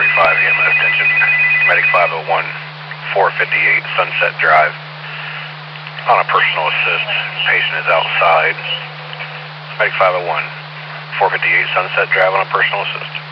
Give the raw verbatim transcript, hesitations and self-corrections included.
forty-five, E M S attention. Medic five oh one, four fifty-eight Sunset Drive. On a personal assist, patient is outside. Medic five oh one, four fifty-eight Sunset Drive on a personal assist.